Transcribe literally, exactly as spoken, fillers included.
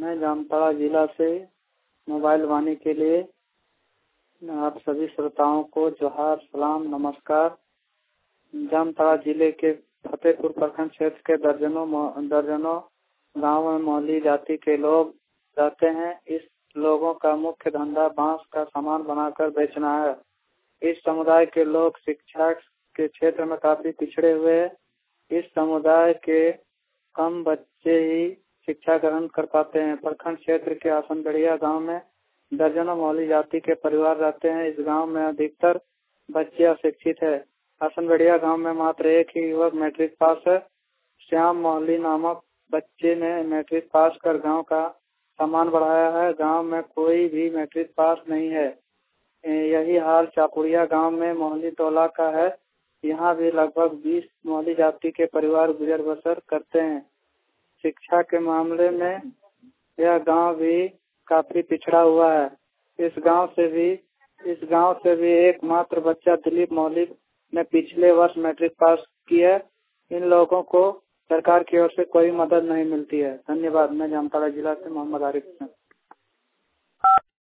मैं जामताड़ा जिला से मोबाइल वाणी के लिए आप सभी श्रोताओं को जोहार, सलाम, नमस्कार। जामताड़ा जिले के फतेहपुर प्रखंड क्षेत्र के दर्जनों दर्जनों गाँव में मोहली जाति के लोग रहते हैं। इस लोगों का मुख्य धंधा बांस का सामान बनाकर बेचना है। इस समुदाय के लोग शिक्षा के क्षेत्र में काफी पिछड़े हुए हैं। इस समुदाय के कम बच्चे ही शिक्षा ग्रहण कर पाते हैं। प्रखंड क्षेत्र के आसनगढ़िया गांव में दर्जनों मोहली जाति के परिवार रहते हैं। इस गांव में अधिकतर बच्चे अशिक्षित है। आसनगढ़िया गांव में मात्र एक ही युवक मैट्रिक पास है। श्याम मोहली नामक बच्चे ने मैट्रिक पास कर गांव का सम्मान बढ़ाया है। गांव में कोई भी मैट्रिक पास नहीं है। यही हाल चापुड़िया गांव में मोहली टोला का है। यहाँ भी लगभग बीस मोहली जाति के परिवार गुजर बसर करते हैं। शिक्षा के मामले में यह गांव भी काफी पिछड़ा हुआ है। इस गांव से भी इस गांव से भी एकमात्र बच्चा दिलीप मोहली ने पिछले वर्ष मैट्रिक पास की है। इन लोगों को सरकार की ओर से कोई मदद नहीं मिलती है। धन्यवाद। मैं जामताड़ा जिला से मोहम्मद आरिफ हूँ।